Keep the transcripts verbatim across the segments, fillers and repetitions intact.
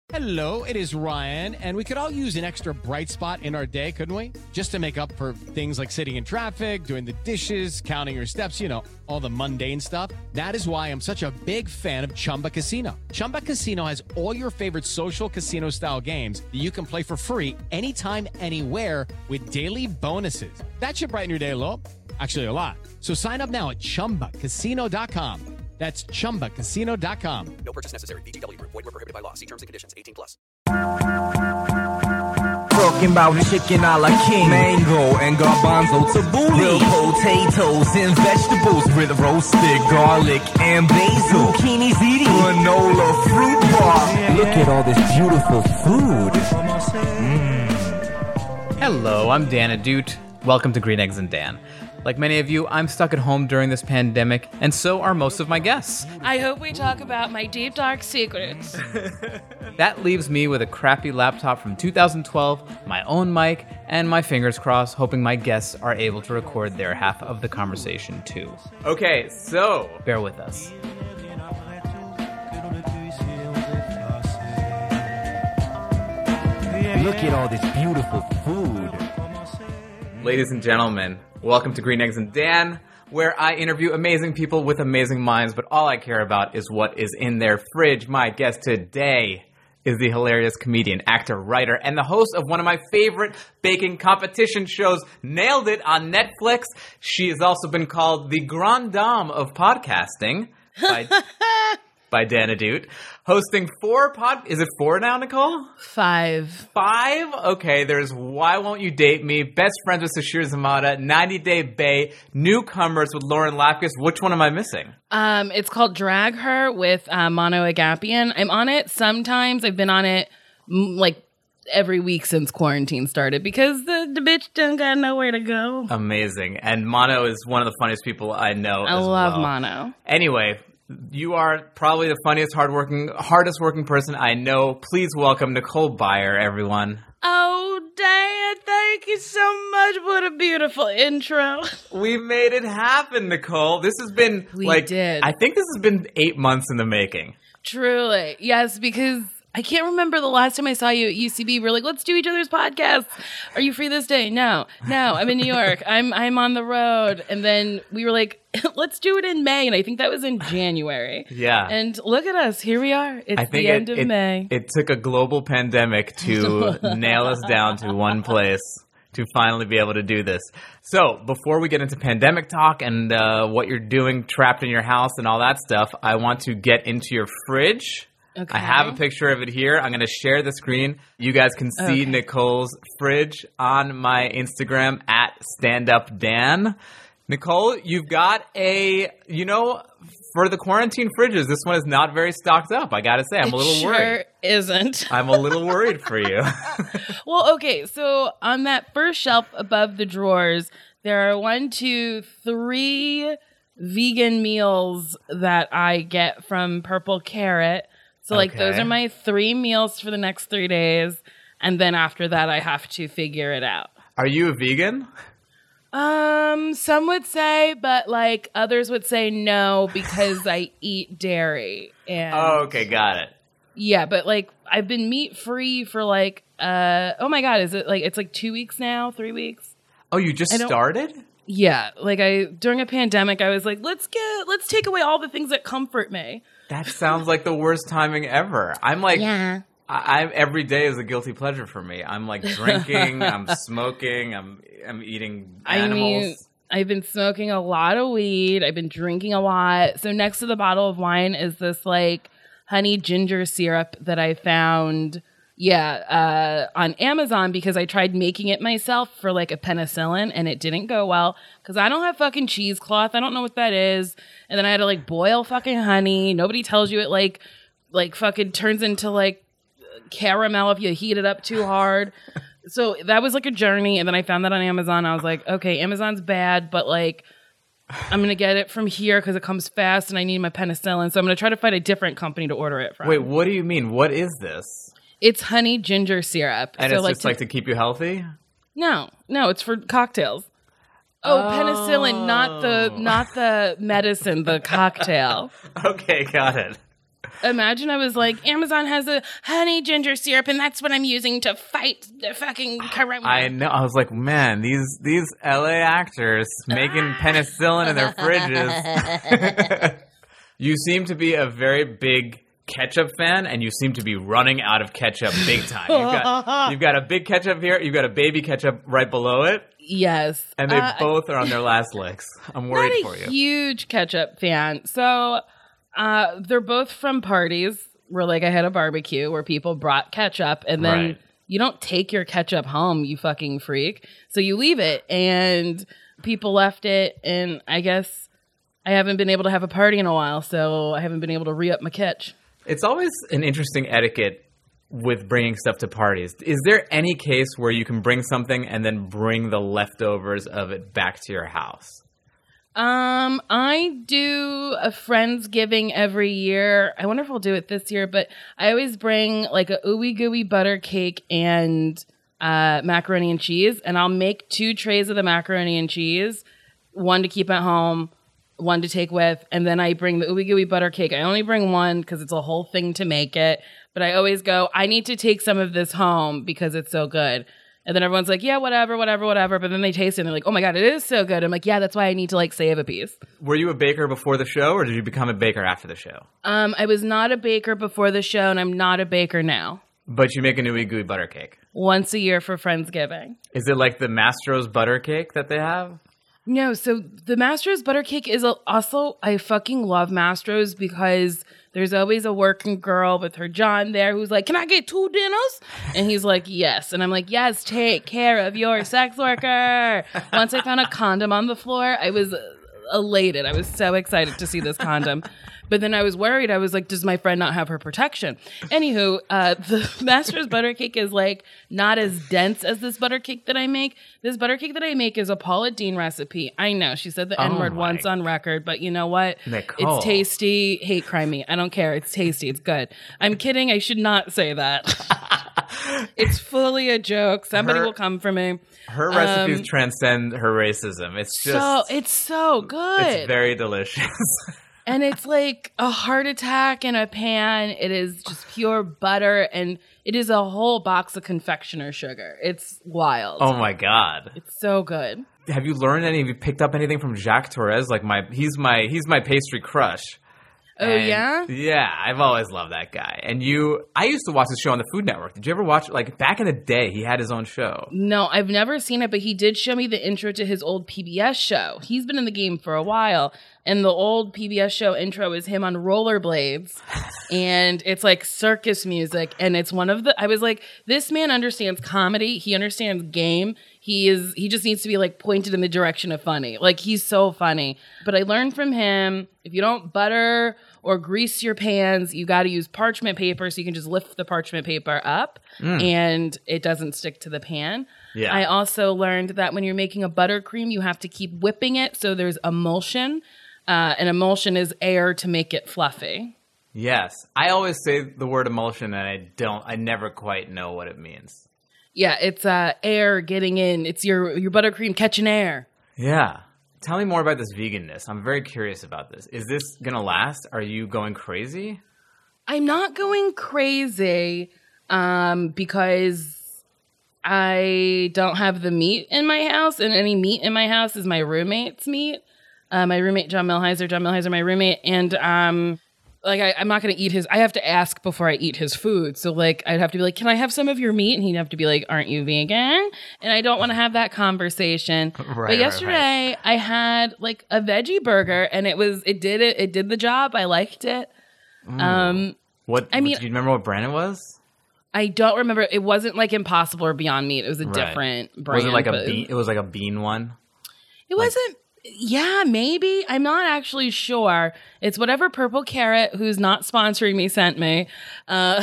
Hello, it is Ryan, and we could all use an extra bright spot in our day, couldn't we? Just to make up for things like sitting in traffic, doing the dishes, counting your steps, you know, all the mundane stuff. That is why I'm such a big fan of Chumba Casino. Chumba Casino has all your favorite social casino-style games that you can play for free anytime, anywhere with daily bonuses. That should brighten your day a little. Actually, a lot. So sign up now at chumba casino dot com. That's chumba casino dot com. No purchase necessary. V G W Group. Void where prohibited by law. See terms and conditions. eighteen plus. Talking about chicken a la king, mango and garbanzo tabbouleh, grilled potatoes and vegetables with roasted garlic and basil, zucchini ziti, granola fruit bar. Yeah. Look at all this beautiful food. Mm. Hello, I'm Dan Adute. Welcome to Green Eggs and Dan. Like many of you, I'm stuck at home during this pandemic, and so are most of my guests. I hope we talk about my deep, dark secrets. That leaves me with a crappy laptop from two thousand twelve, my own mic, and my fingers crossed, hoping my guests are able to record their half of the conversation too. Okay, so bear with us. Look at all this beautiful food. Ladies and gentlemen, welcome to Green Eggs and Dan, where I interview amazing people with amazing minds, but all I care about is what is in their fridge. My guest today is the hilarious comedian, actor, writer, and the host of one of my favorite baking competition shows, Nailed It, on Netflix. She has also been called the Grande Dame of podcasting by, by Dan Adute. Hosting four pod... Is it four now, Nicole? Five. Five? Okay, there's Why Won't You Date Me, Best Friends with Sashir Zamata, ninety Day Bae, Newcomers with Lauren Lapkus. Which one am I missing? Um, it's called Drag Her with uh, Mono Agapian. I'm on it sometimes. I've been on it m- like every week since quarantine started because the, the bitch don't got nowhere to go. Amazing. And Mono is one of the funniest people I know I as love well. Mono. Anyway, you are probably the funniest, hardworking, hardest working person I know. Please welcome Nicole Byer, everyone. Oh, Dan, thank you so much. What a beautiful intro. We made it happen, Nicole. This has been, we like, did. I think this has been eight months in the making. Truly. Yes, because I can't remember the last time I saw you at U C B. We're like, let's do each other's podcasts. Are you free this day? No. No, I'm in New York. I'm I'm on the road. And then we were like, let's do it in May. And I think that was in January. Yeah. And look at us. Here we are. It's I think the it, end of it, May. It took a global pandemic to nail us down to one place to finally be able to do this. So before we get into pandemic talk and uh, what you're doing trapped in your house and all that stuff, I want to get into your fridge. Okay. I have a picture of it here. I'm going to share the screen. You guys can see Okay. Nicole's fridge on my Instagram at StandUpDan. Nicole, you've got a, you know, for the quarantine fridges, this one is not very stocked up. I got to say, I'm it a little sure worried. isn't. I'm a little worried for you. Well, okay. So on that first shelf above the drawers, there are one, two, three vegan meals that I get from Purple Carrot. So, like, Okay. those are my three meals for the next three days. And then after that, I have to figure it out. Are you a vegan? Um, some would say, but, like, others would say no because I eat dairy. And Oh, okay, got it. yeah, but, like, I've been meat-free for, like, uh, oh, my God, is it, like, it's, like, two weeks now, three weeks? Oh, you just I don't- started? Yeah, like, I, during a pandemic, I was like, let's get, let's take away all the things that comfort me. That sounds like the worst timing ever. I'm like, Yeah. I, I'm every day is a guilty pleasure for me. I'm like drinking, I'm smoking, I'm I'm eating animals. I mean, I've been smoking a lot of weed. I've been drinking a lot. So next to the bottle of wine is this like honey ginger syrup that I found, yeah, uh, on Amazon because I tried making it myself for like a penicillin and it didn't go well because I don't have fucking cheesecloth. I don't know what that is. And then I had to like boil fucking honey. Nobody tells you it like like fucking turns into like caramel if you heat it up too hard. So that was like a journey. And then I found that on Amazon. I was like, okay, Amazon's bad, but like I'm going to get it from here because it comes fast and I need my penicillin. So I'm going to try to find a different company to order it from. Wait, what do you mean? What is this? It's honey ginger syrup. And so it's like just to- like to keep you healthy? No, no, it's for cocktails. Oh, Oh. penicillin, not the not the medicine, the cocktail. Okay, got it. Imagine I was like, Amazon has a honey ginger syrup, and that's what I'm using to fight the fucking corona. I know. I was like, man, these these L A actors making penicillin in their fridges. You seem to be a very big ketchup fan, and you seem to be running out of ketchup big time. You've got, you've got a big ketchup here. You've got a baby ketchup right below it. Yes. And they uh, both are on their last legs. I'm worried not a for you. Huge ketchup fan. So uh, they're both from parties where, like, I had a barbecue where people brought ketchup, and then Right. you don't take your ketchup home, you fucking freak. So you leave it, and people left it, and I guess I haven't been able to have a party in a while, so I haven't been able to re-up my ketch. It's always an interesting etiquette with bringing stuff to parties. Is there any case where you can bring something and then bring the leftovers of it back to your house? Um, I do a Friendsgiving every year. I wonder if we'll do it this year, but I always bring like a ooey gooey butter cake and uh, macaroni and cheese, and I'll make two trays of the macaroni and cheese, one to keep at home, one to take with, and then I bring the ooey gooey butter cake. I only bring one because it's a whole thing to make it, but I always go, I need to take some of this home because it's so good. And then everyone's like, yeah, whatever, whatever, whatever. But then they taste it and they're like, oh my God, it is so good. I'm like, yeah, that's why I need to like save a piece. Were you a baker before the show, or did you become a baker after the show? Um, I was not a baker before the show, and I'm not a baker now. But you make an ooey gooey butter cake. Once a year for Friendsgiving. Is it like the Mastro's butter cake that they have? No, so the Mastro's butter cake is a, also, I fucking love Mastro's because there's always a working girl with her John there who's like, can I get two dinners? And he's like, yes. And I'm like, yes, take care of your sex worker. Once I found a condom on the floor, I was elated. I was so excited to see this condom. But then I was worried. I was like, does my friend not have her protection? Anywho, uh, the Master's butter cake is like not as dense as this butter cake that I make. This butter cake that I make is a Paula Deen recipe. I know she said the Oh N-word my- once on record, but you know what? Nicole. It's tasty. Hate crime me. I don't care. It's tasty. It's good. I'm kidding. I should not say that. It's fully a joke. Somebody Her- will come for me. Her recipes Um, transcend her racism. It's just So it's so good. it's very delicious. And it's like a heart attack in a pan. It is just pure butter, and it is a whole box of confectioner sugar. It's wild. Oh my god. It's so good. Have you learned any? Have you picked up anything from Jacques Torres? Like my, he's my, he's my pastry crush. Oh, And- yeah? Yeah, I've always loved that guy. And you, I used to watch his show on the Food Network. Did you ever watch? Like back in the day, he had his own show. No, I've never seen it, but he did show me the intro to his old P B S show. He's been in the game for a while, and the old P B S show intro is him on rollerblades, and it's like circus music, and it's one of the, I was like, this man understands comedy, he understands game, he is, he just needs to be like pointed in the direction of funny. Like, he's so funny. But I learned from him, if you don't butter or grease your pans, you got to use parchment paper so you can just lift the parchment paper up and it doesn't stick to the pan. Yeah. I also learned that when you're making a buttercream, you have to keep whipping it so there's emulsion. Uh, and emulsion is air to make it fluffy. Yes, I always say the word emulsion, and I don't. I never quite know what it means. Yeah, it's uh, air getting in. It's your your buttercream catching air. Yeah. Tell me more about this veganness. I'm very curious about this. Is this gonna last? Are you going crazy? I'm not going crazy um, because I don't have the meat in my house, and any meat in my house is my roommate's meat. Uh, my roommate, John Milheiser, John Milheiser, my roommate, and um, like I, I'm not going to eat his. I have to ask before I eat his food. So like I'd have to be like, "Can I have some of your meat?" And he'd have to be like, "Aren't you vegan?" And I don't want to have that conversation. Right, but right, yesterday I had like a veggie burger, and it was it did it it did the job. I liked it. Um, What? I mean- do you remember what brand it was? I don't remember. It wasn't like Impossible or Beyond Meat. It was a Right. different brand. Was it like a but bean? It was like a bean one. It wasn't. Yeah, maybe. I'm not actually sure. It's whatever Purple Carrot, who's not sponsoring me, sent me. Uh,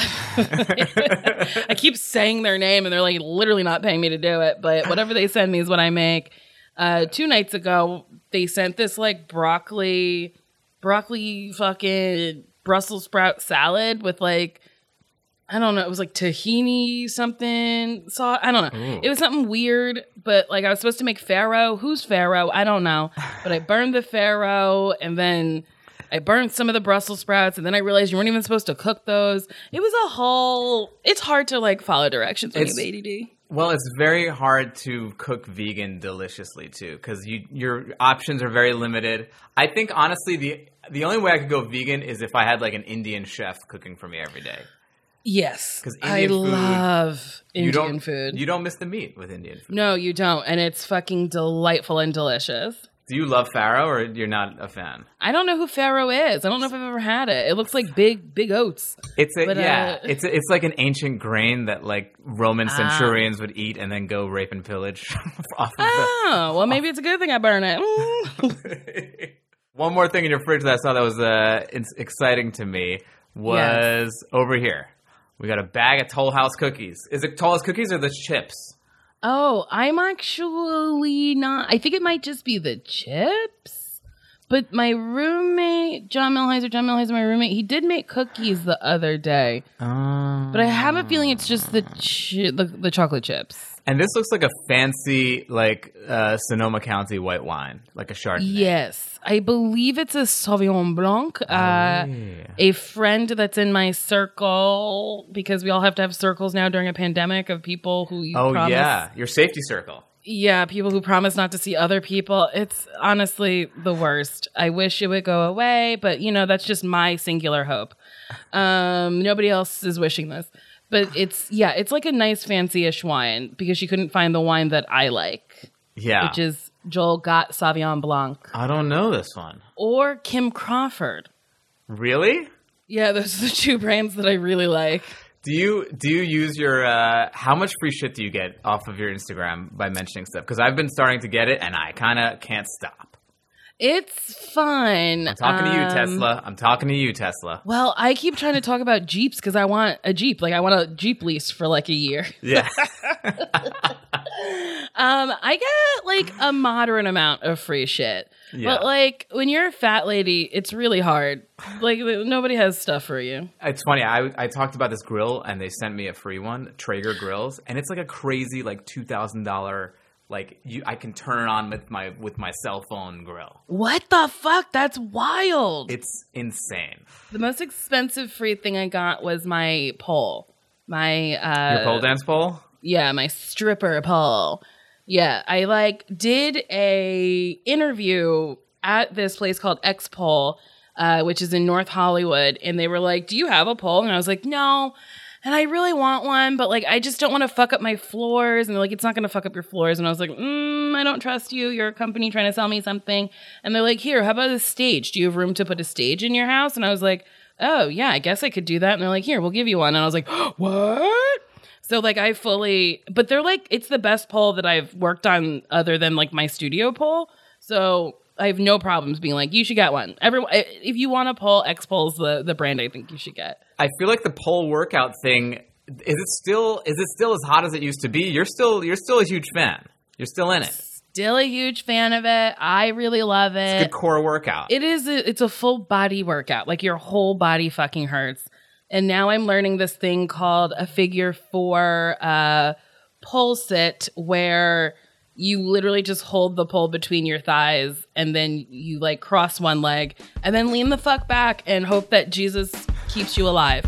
I keep saying their name, and they're like literally not paying me to do it. But whatever they send me is what I make. Uh, two nights ago, they sent this like broccoli, broccoli fucking Brussels sprout salad with like, I don't know. It was like tahini something sauce. I don't know. Ooh. It was something weird, but like I was supposed to make farro. Who's farro? I don't know. But I burned the farro, and then I burned some of the Brussels sprouts, and then I realized you weren't even supposed to cook those. It was a whole. It's hard to like follow directions when It's- you have A D D. Well, it's very hard to cook vegan deliciously too, because you your options are very limited. I think honestly, the the only way I could go vegan is if I had like an Indian chef cooking for me every day. Yes, 'Cause I Indian food, love You Indian don't food. You don't miss the meat with Indian food. No, you don't, and it's fucking delightful and delicious. Do you love farro, or you're not a fan? I don't know who farro is. I don't know if I've ever had it. It looks like big, big oats. It's a But, yeah. uh, It's a, it's like an ancient grain that like Roman Ah. centurions would eat and then go rape and pillage off of the. Oh, well, maybe it's a good thing I burn it. Mm. One more thing in your fridge that I saw that was uh, it's exciting to me was over here. We got a bag of Toll House cookies. Is it Toll House cookies or the chips? Oh, I'm actually not. I think it might just be the chips. But my roommate, John Milheiser, John Milheiser, my roommate, he did make cookies the other day. Um, But I have a feeling it's just the chi- the, the chocolate chips. and this looks like a fancy, like uh, Sonoma County white wine, like a Chardonnay. Yes, I believe it's a Sauvignon Blanc. Uh, a friend that's in my circle, because we all have to have circles now during a pandemic of people who you Oh promise. yeah, your safety circle. Yeah, people who promise not to see other people. It's honestly the worst. I wish it would go away, but you know, that's just my singular hope. Um, nobody else is wishing this. But it's, yeah, it's like a nice fancy-ish wine because she couldn't find the wine that I like, Yeah, which is Joel Gott Sauvignon Blanc I don't know this one. or Kim Crawford. Really? Yeah, those are the two brands that I really like. Do you do you use your uh, how much free shit do you get off of your Instagram by mentioning stuff? Because I've been starting to get it and I kind of can't stop. It's fun. I'm talking to you, Um, Tesla. I'm talking to you, Tesla. Well, I keep trying to talk about Jeeps because I want a Jeep. Like, I want a Jeep lease for like a year. Yeah. Um, I get like a moderate amount of free shit. Yeah. But like when you're a fat lady, it's really hard. Like nobody has stuff for you. It's funny. I I talked about this grill and they sent me a free one, Traeger grills, and it's like a crazy like two thousand dollar like you I can turn it on with my with my cell phone grill. What the fuck? That's wild. It's insane. The most expensive free thing I got was my pole. My uh Your pole dance pole? Yeah, my stripper pole. Yeah, I like did a interview at this place called X Pole, uh, which is in North Hollywood, and they were like, "Do you have a pole?" And I was like, "No." And I really want one, but like I just don't want to fuck up my floors. And they're like, "It's not going to fuck up your floors." And I was like, mm, "I don't trust you. You're a company trying to sell me something." And they're like, "Here, how about a stage? Do you have room to put a stage in your house?" And I was like, "Oh yeah, I guess I could do that." And they're like, "Here, we'll give you one." And I was like, "What?" So like I fully, but they're like, it's the best pole that I've worked on other than like my studio pole. So I have no problems being like, you should get one. Everyone, if you want a pole, X Pole's the the brand I think you should get. I feel like the pole workout thing is it still is it still as hot as it used to be? You're still you're still a huge fan. You're still in it. Still a huge fan of it. I really love it. It's a good core workout. It is. A, it's a full body workout. Like your whole body fucking hurts. And now I'm learning this thing called a figure four uh, pole sit, where you literally just hold the pole between your thighs and then you like cross one leg and then lean the fuck back and hope that Jesus keeps you alive.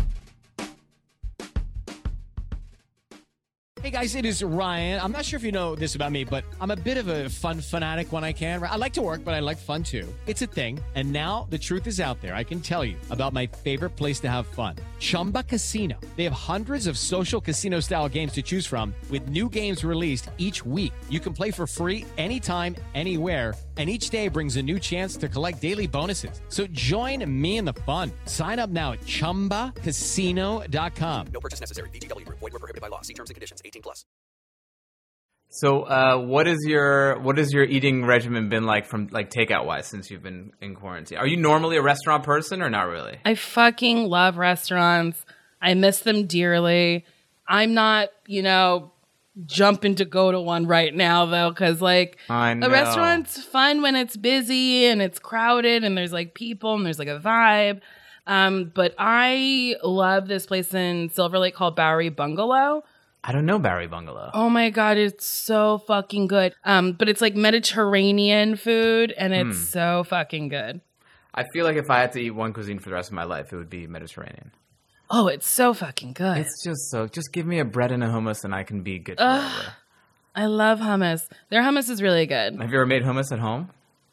Hey guys, it is Ryan. I'm not sure if you know this about me, but I'm a bit of a fun fanatic when I can. I like to work, but I like fun too. It's a thing. And now the truth is out there. I can tell you about my favorite place to have fun. Chumba Casino. They have hundreds of social casino style games to choose from with new games released each week. You can play for free anytime, anywhere. And each day brings a new chance to collect daily bonuses. So join me in the fun. Sign up now at chumba casino dot com. No purchase necessary. V G W Group. Void where prohibited by law. See terms and conditions. eighteen plus. So, uh, what is your what has your eating regimen been like from like takeout wise since you've been in quarantine? Are you normally a restaurant person or not really? I fucking love restaurants. I miss them dearly. I'm not, you know, jumping to go to one right now though, because like I know. a restaurant's fun when it's busy and it's crowded and there's like people and there's like a vibe. Um, but I love this place in Silver Lake called Bowery Bungalow. I don't know Barry Bungalow. Oh my God, it's so fucking good. Um, but it's like Mediterranean food and it's Hmm. so fucking good. I feel like if I had to eat one cuisine for the rest of my life, it would be Mediterranean. Oh, it's so fucking good. It's just so. Just give me a bread and a hummus, and I can be good forever. I love hummus. Their hummus is really good. Have you ever made hummus at home?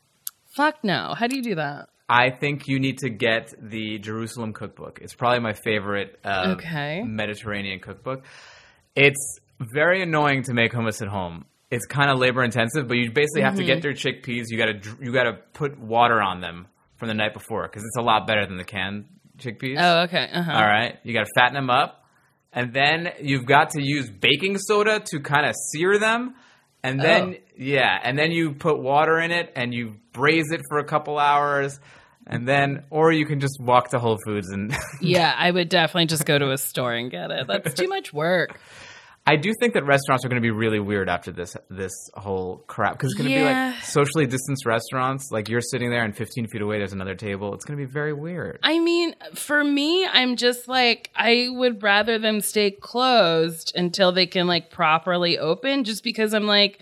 Fuck no. How do you do that? I think you need to get the Jerusalem cookbook. It's probably my favorite uh, Okay. Mediterranean cookbook. It's very annoying to make hummus at home. It's kind of labor intensive, but you basically have Mm-hmm. to get your chickpeas. You got to you got to put water on them from the night before because it's a lot better than the canned chickpeas. Oh, okay. Uh-huh. All right, you got to fatten them up, and then you've got to use baking soda to kind of sear them, and then Oh. yeah, and then you put water in it and you braise it for a couple hours, and then or you can just walk to Whole Foods and Yeah, I would definitely just go to a store and get it. That's too much work. I do think that restaurants are going to be really weird after this this whole crap because it's going to Yeah. be like socially distanced restaurants. Like you're sitting there and fifteen feet away there's another table. It's going to be very weird. I mean, for me, I'm just like, I would rather them stay closed until they can like properly open just because I'm like,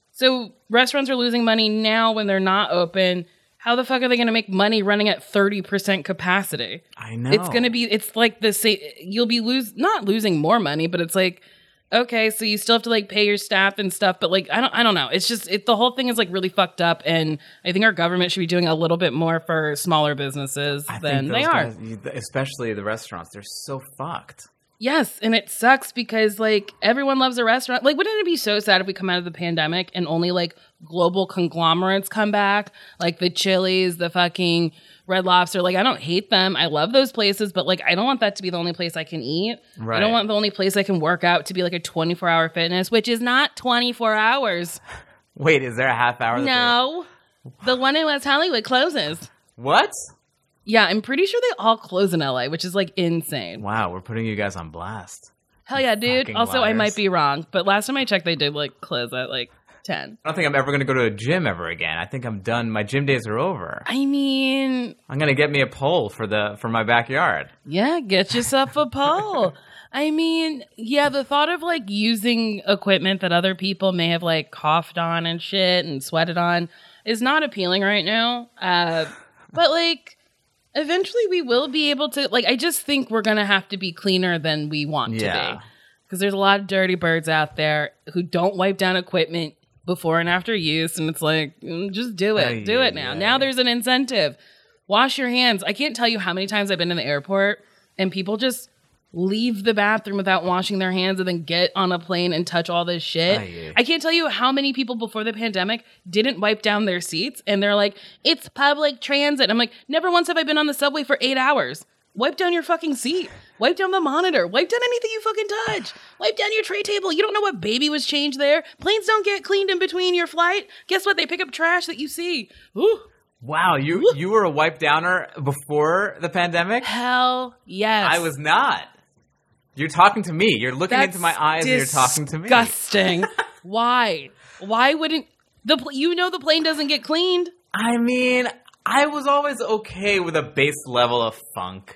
so restaurants are losing money now when they're not open. How the fuck are they going to make money running at thirty percent capacity? I know. It's going to be, it's like the same, you'll be lose, not losing more money, but it's like, okay, so you still have to like pay your staff and stuff, but like, I don't, I don't know. It's just, it, the whole thing is like really fucked up. And I think our government should be doing a little bit more for smaller businesses I than think they those are. guys, you- especially the restaurants. They're so fucked. Yes, and it sucks because like everyone loves a restaurant. Like, wouldn't it be so sad if we come out of the pandemic and only like global conglomerates come back, like the Chili's, the fucking Red Lobster? Like, I don't hate them. I love those places, but like, I don't want that to be the only place I can eat. I Right. don't want the only place I can work out to be like a twenty-four hour fitness, which is not twenty-four hours. Wait, is there a half hour? that No, the one in West Hollywood closes. they're- What? Yeah, I'm pretty sure they all close in L A, which is like insane. Wow, we're putting you guys on blast. Hell yeah, dude. fucking Also, I liars. might be wrong, but last time I checked, they did like close at like ten. I don't think I'm ever going to go to a gym ever again. I think I'm done. My gym days are over. I mean, I'm going to get me a pole for the for my backyard. yeah, get yourself a pole. I mean, yeah, the thought of like using equipment that other people may have like coughed on and shit and sweated on is not appealing right now. Uh, but like, eventually we will be able to, like, I just think we're going to have to be cleaner than we want to Yeah. be. Because there's a lot of dirty birds out there who don't wipe down equipment before and after use. And it's like, mm, just do it. Ay, do ay, it now. ay. Now there's an incentive. Wash your hands. I can't tell you how many times I've been in the airport and people just leave the bathroom without washing their hands and then get on a plane and touch all this shit. Ay, ay. I can't tell you how many people before the pandemic didn't wipe down their seats and they're like, it's public transit. I'm like, never once have I been on the subway for eight hours. Wipe down your fucking seat. Wipe down the monitor. Wipe down anything you fucking touch. Wipe down your tray table. You don't know what baby was changed there. Planes don't get cleaned in between your flight. Guess what? They pick up trash that you see. Ooh. Wow, you you were a wipe downer before the pandemic? Hell yes. I was not. You're talking to me. You're looking That's into my eyes and you're talking to me. Disgusting. Why? Why wouldn't the pl- you know the plane doesn't get cleaned? I mean, I was always okay with a base level of funk.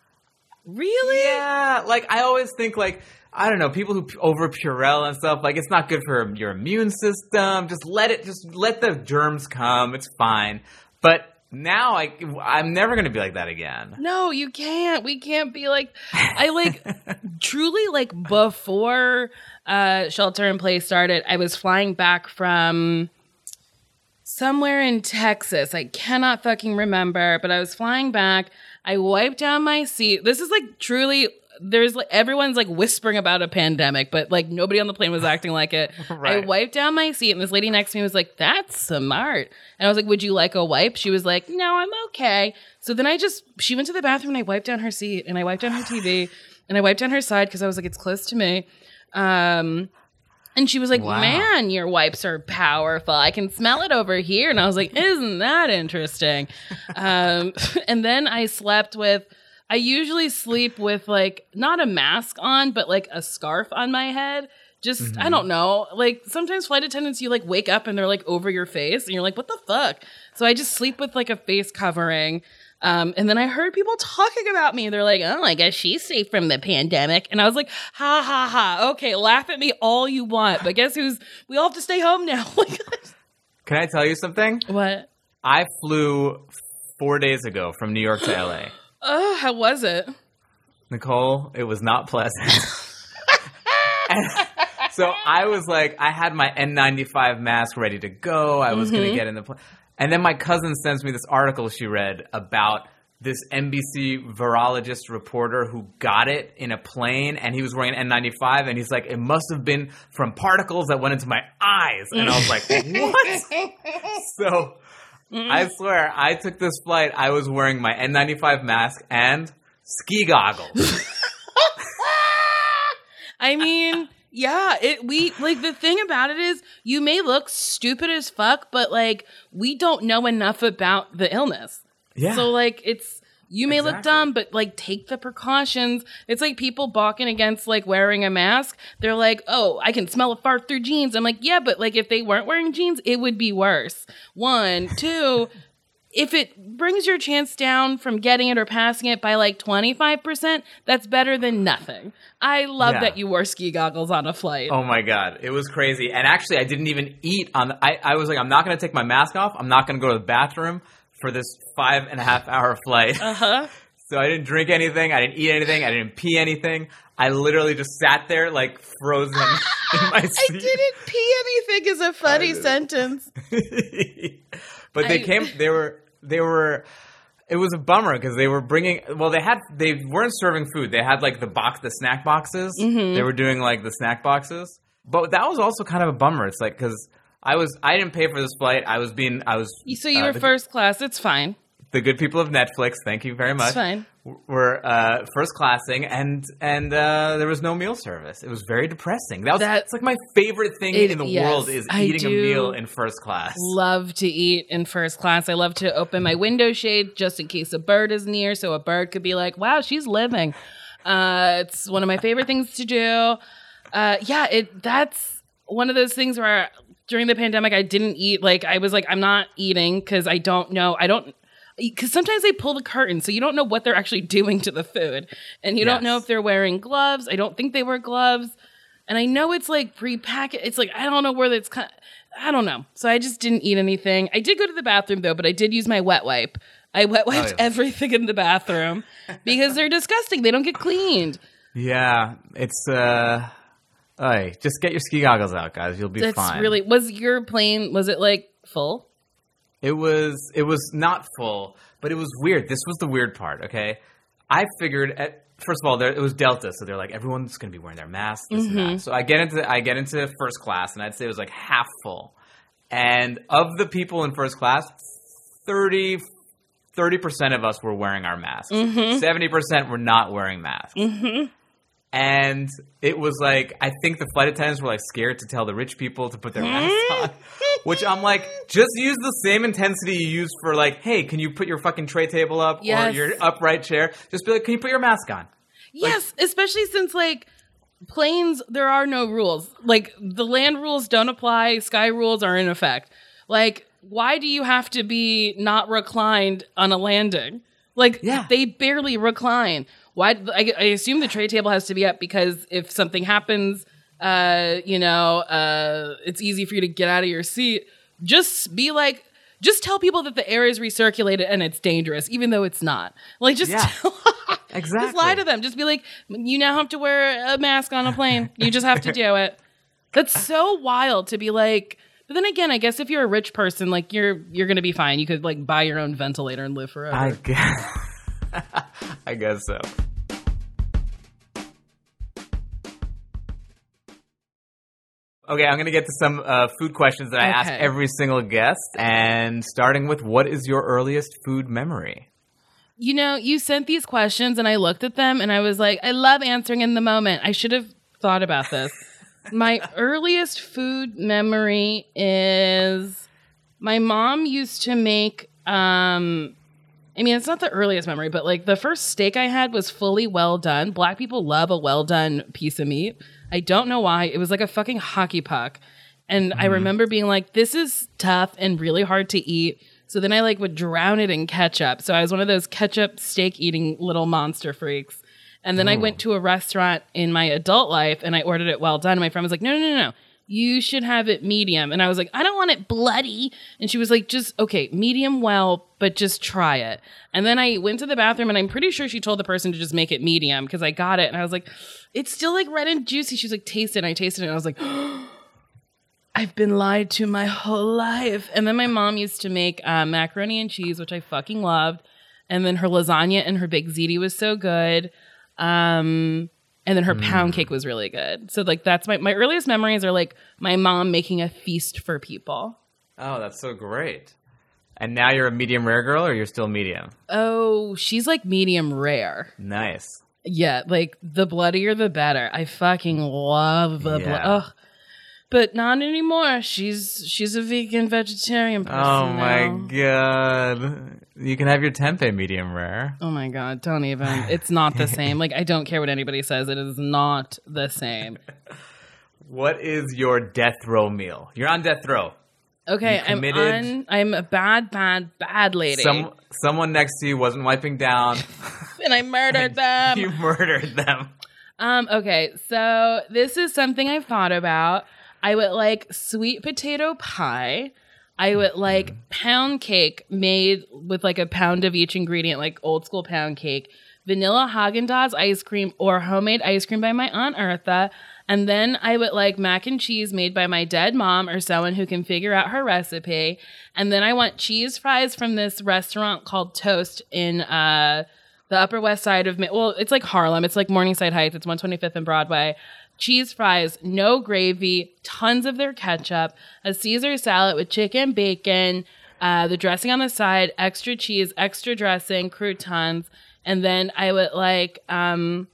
Really? Yeah, like I always think like I don't know, people who p- over Purell and stuff, like it's not good for your immune system. Just let it just let the germs come. It's fine. But now I I'm never going to be like that again. No, you can't. We can't be like I like truly like before uh shelter in place started, I was flying back from somewhere in Texas. I cannot fucking remember, but I was flying back. I wiped down my seat. This is like truly there's like everyone's like whispering about a pandemic, but like nobody on the plane was acting like it. Right. I wiped down my seat and this lady next to me was like, "That's smart." And I was like, "Would you like a wipe?" She was like, "No, I'm okay." So then I just she went to the bathroom and I wiped down her seat and I wiped down her T V and I wiped down her side because I was like, it's close to me. Um And she was like, Wow. "Man, your wipes are powerful. I can smell it over here." And I was like, "Isn't that interesting?" um, and then I slept with, I usually sleep with like, not a mask on, but like a scarf on my head. Just, Mm-hmm. I don't know. Like sometimes flight attendants, you like wake up and they're like over your face and you're like, what the fuck? So I just sleep with like a face covering. Um, and then I heard people talking about me. They're like, "Oh, I guess she's safe from the pandemic." And I was like, ha, ha, ha. Okay, laugh at me all you want. But guess who's, we all have to stay home now. Can I tell you something? What? I flew four days ago from New York to L A. Oh, how was it? Nicole, it was not pleasant. And so I was like, I had my N ninety-five mask ready to go. I was mm-hmm. going to get in the plane. And then my cousin sends me this article she read about this N B C virologist reporter who got it in a plane, and he was wearing an N ninety-five, and he's like, it must have been from particles that went into my eyes. And I was like, what? So I swear, I took this flight, I was wearing my N ninety-five mask and ski goggles. I mean, yeah, it we like the thing about it is you may look stupid as fuck, but like we don't know enough about the illness. Yeah. So like it's you may exactly. look dumb, but like take the precautions. It's like people balking against like wearing a mask. They're like, oh, I can smell a fart through jeans. I'm like, yeah, but like if they weren't wearing jeans, it would be worse. One, two. If it brings your chance down from getting it or passing it by like twenty-five percent, that's better than nothing. I love yeah. that you wore ski goggles on a flight. Oh my God. It was crazy. And actually, I didn't even eat on the, I, I was like, I'm not going to take my mask off. I'm not going to go to the bathroom for this five and a half hour flight. Uh-huh. So I didn't drink anything. I didn't eat anything. I didn't pee anything. I literally just sat there like frozen in my seat. I didn't pee anything is a funny sentence. But they I, came, they were, they were, it was a bummer because they were bringing, well, they had, they weren't serving food. They had like the box, the snack boxes. Mm-hmm. They were doing like the snack boxes. But that was also kind of a bummer. It's like, because I was, I didn't pay for this flight. I was being, I was. So you uh, were the, first class. It's fine. The good people of Netflix, thank you very much. It's fine. Were uh, first classing, and and uh, there was no meal service. It was very depressing. That was that's like my favorite thing it, in the yes, world is I eating a meal in first class. Love to eat in first class. I love to open my window shade just in case a bird is near, so a bird could be like, "Wow, she's living." Uh, it's one of my favorite things to do. Uh, yeah, it that's one of those things where during the pandemic I didn't eat. Like I was like, I'm not eating because I don't know. I don't. Because sometimes they pull the curtain, so you don't know what they're actually doing to the food. And you yes. don't know if they're wearing gloves. I don't think they wear gloves. And I know it's like pre-packaged. It's like, I don't know where that's kind of, I don't know. So I just didn't eat anything. I did go to the bathroom, though, but I did use my wet wipe. I wet wiped oh, yeah. everything in the bathroom because they're disgusting. They don't get cleaned. Yeah, it's, uh, oy, just get your ski goggles out, guys. You'll be that's fine. Really, was your plane, was it like full? It was it was not full, but it was weird. This was the weird part, okay? I figured, at, first of all, there, it was Delta, so they're like, everyone's going to be wearing their masks, this mm-hmm. and that. So I get into I get into first class, and I'd say it was like half full. And of the people in first class, thirty percent of us were wearing our masks. Mm-hmm. seventy percent were not wearing masks. Mm-hmm. And it was like, I think the flight attendants were like scared to tell the rich people to put their masks on. Which I'm like, just use the same intensity you use for like, hey, can you put your fucking tray table up yes. or your upright chair? Just be like, can you put your mask on? Yes, like, especially since like planes, there are no rules. Like the land rules don't apply. Sky rules are in effect. Like, why do you have to be not reclined on a landing? Like, yeah. they barely recline. Why? I, I assume the tray table has to be up because if something happens, uh, you know, uh, it's easy for you to get out of your seat. Just be like, just tell people that the air is recirculated and it's dangerous, even though it's not. Like, just yeah. tell, exactly. just lie to them. Just be like, you now have to wear a mask on a plane. You just have to do it. That's so wild to be like. But then again, I guess if you're a rich person, like you're you're gonna be fine. You could like buy your own ventilator and live forever. I guess. I guess so. Okay, I'm going to get to some uh, food questions that I okay. ask every single guest. And starting with, what is your earliest food memory? You know, you sent these questions and I looked at them and I was like, I love answering in the moment. I should have thought about this. My earliest food memory is my mom used to make, um, I mean, it's not the earliest memory, but like the first steak I had was fully well done. Black people love a well done piece of meat. I don't know why. It was like a fucking hockey puck. And mm. I remember being like, this is tough and really hard to eat. So then I like would drown it in ketchup. So I was one of those ketchup steak eating little monster freaks. And then Ooh. I went to a restaurant in my adult life and I ordered it well done. And my friend was like, no, no, no, no. you should have it medium. And I was like, I don't want it bloody. And she was like, just, okay, medium well, but just try it. And then I went to the bathroom, and I'm pretty sure she told the person to just make it medium because I got it. And I was like, it's still like red and juicy. She was like, taste it. And I tasted it. And I was like, oh, I've been lied to my whole life. And then my mom used to make uh, macaroni and cheese, which I fucking loved. And then her lasagna and her baked ziti was so good. Um, and then her mm. pound cake was really good. So like that's my, my earliest memories are like my mom making a feast for people. Oh, that's so great. And now you're a medium rare girl, or you're still medium? Oh, she's like medium rare. Nice. Yeah, like the bloodier the better. I fucking love the yeah. blood. Ugh. But not anymore. She's she's a vegan vegetarian person Oh my now. god. You can have your tempeh medium rare. Oh my god, don't even. It's not the same. Like, I don't care what anybody says. It is not the same. What is your death row meal? You're on death row. Okay, I'm committed- on. I'm a bad, bad, bad lady. Some someone next to you wasn't wiping down. and I murdered them. You murdered them. Um, okay, so this is something I've thought about. I would like sweet potato pie. I would like pound cake made with like a pound of each ingredient, like old school pound cake, vanilla Haagen-Dazs ice cream or homemade ice cream by my Aunt Eartha. And then I would like mac and cheese made by my dead mom or someone who can figure out her recipe. And then I want cheese fries from this restaurant called Toast in uh, the Upper West Side of, well, it's like Harlem. It's like Morningside Heights. It's one twenty-fifth and Broadway. Cheese fries, no gravy, tons of their ketchup, a Caesar salad with chicken, bacon, uh, the dressing on the side, extra cheese, extra dressing, croutons, and then I would like um,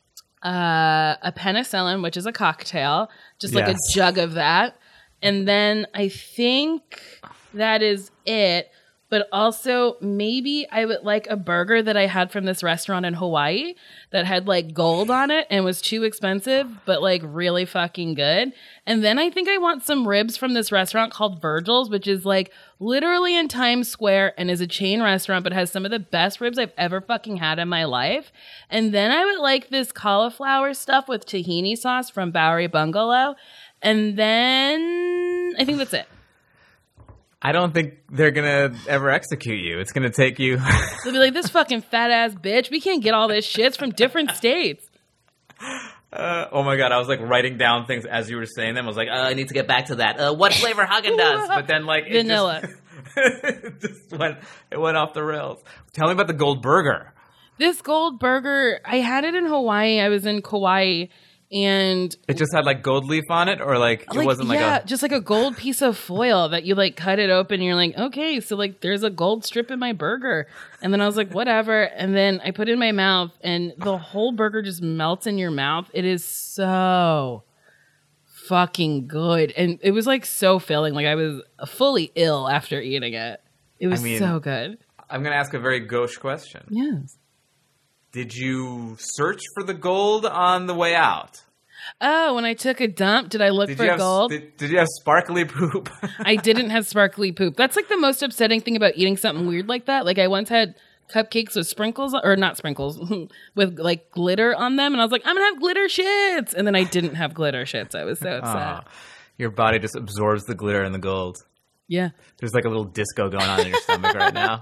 uh, a penicillin, which is a cocktail, just like Yes. a jug of that. And then I think that is it. But also, maybe I would like a burger that I had from this restaurant in Hawaii that had like gold on it and was too expensive, but like really fucking good. And then I think I want some ribs from this restaurant called Virgil's, which is like literally in Times Square and is a chain restaurant, but has some of the best ribs I've ever fucking had in my life. And then I would like this cauliflower stuff with tahini sauce from Bowery Bungalow. And then I think that's it. I don't think they're gonna ever execute you. It's gonna take you. They'll be like, this fucking fat ass bitch, we can't get all this shit. It's from different states. Uh, oh my god, I was like writing down things as you were saying them. I was like, uh, I need to get back to that. Uh, what flavor Haagen-Dazs? But then like it Vanilla. Just, it just went. It went off the rails. Tell me about the gold burger. This gold burger, I had it in Hawaii. I was in Kauai. And It just had like gold leaf on it, or like it like, wasn't like yeah, a. just like a gold piece of foil that you like cut it open and you're like, okay, so like there's a gold strip in my burger. And then I was like, whatever. And then I put it in my mouth and the whole burger just melts in your mouth. It is so fucking good. And it was like so filling. Like I was fully ill after eating it. It was I mean, so good. I'm gonna ask a very gauche question. Yes. Did you search for the gold on the way out? Oh, when I took a dump, did I look Did for you have gold? Did, did you have sparkly poop? I didn't have sparkly poop. That's like the most upsetting thing about eating something weird like that. Like I once had cupcakes with sprinkles, or not sprinkles, with like glitter on them. And I was like, I'm going to have glitter shits. And then I didn't have glitter shits. I was so upset. Oh, your body just absorbs the glitter and the gold. Yeah. There's like a little disco going on in your stomach right now.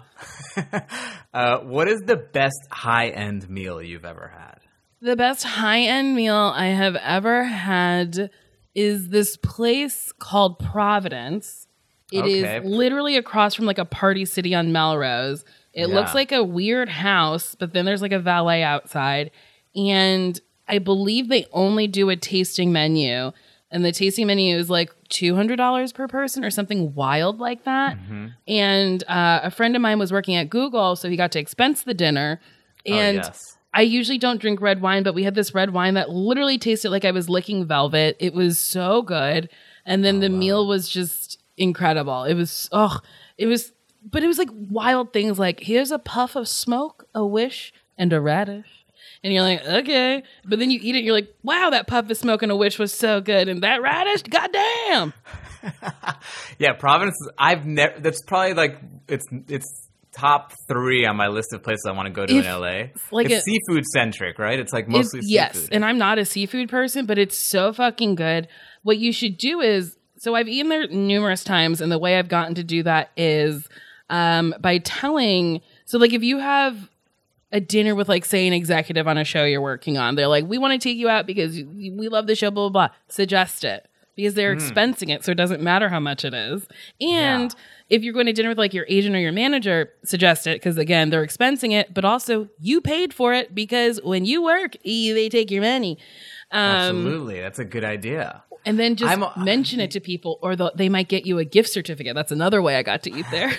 uh, what is the best high-end meal you've ever had? The best high-end meal I have ever had is this place called Providence. It Okay. is literally across from like a party city on Melrose. It Yeah. looks like a weird house, but then there's like a valet outside. And I believe they only do a tasting menu. And the tasting menu is like two hundred dollars per person or something wild like that. Mm-hmm. And uh, a friend of mine was working at Google, so he got to expense the dinner. And oh, yes. I usually don't drink red wine, but we had this red wine that literally tasted like I was licking velvet. It was so good. And then Oh, the meal was just incredible. It was, oh, it was, but it was like wild things like, here's a puff of smoke, a wish, and a radish. And you're like, okay. But then you eat it, you're like, wow, that puff of smoke and a wish was so good. And that radish, goddamn. Yeah, Providence. I've never. That's probably like it's it's top three on my list of places I want to go to If- in L A. like it's a- seafood centric, right? It's like It's- mostly yes. seafood. And I'm not a seafood person, but it's so fucking good. what you should do is, so I've eaten there numerous times, and the way I've gotten to do that is um, by telling, so like if you have a dinner with like, say, an executive on a show you're working on, they're like, we want to take you out because we love the show, blah, blah, blah. Suggest it. Because they're mm. expensing it, so it doesn't matter how much it is. And yeah. if you're going to dinner with like your agent or your manager, suggest it, because again, they're expensing it, but also you paid for it because when you work, they take your money. Um, Absolutely. That's a good idea. And then just a, mention it to people, or they might get you a gift certificate. That's another way I got to eat there.